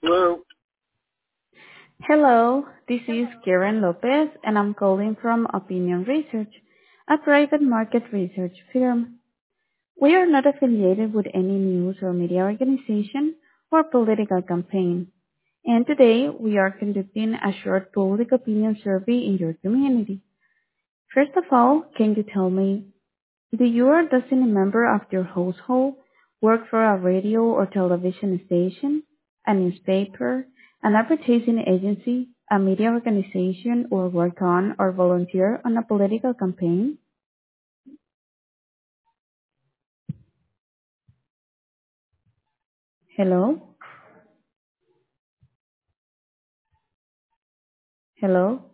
Hello. Hello, this is Karen Lopez, and I'm calling from Opinion Research, a private market research firm. We are not affiliated with any news or media organization or political campaign. And today we are conducting a short public opinion survey in your community. First of all, can you tell me, do you or does any member of your household work for a radio or television station, a newspaper, an advertising agency, a media organization, or work on or volunteer on a political campaign? Hello? Hello?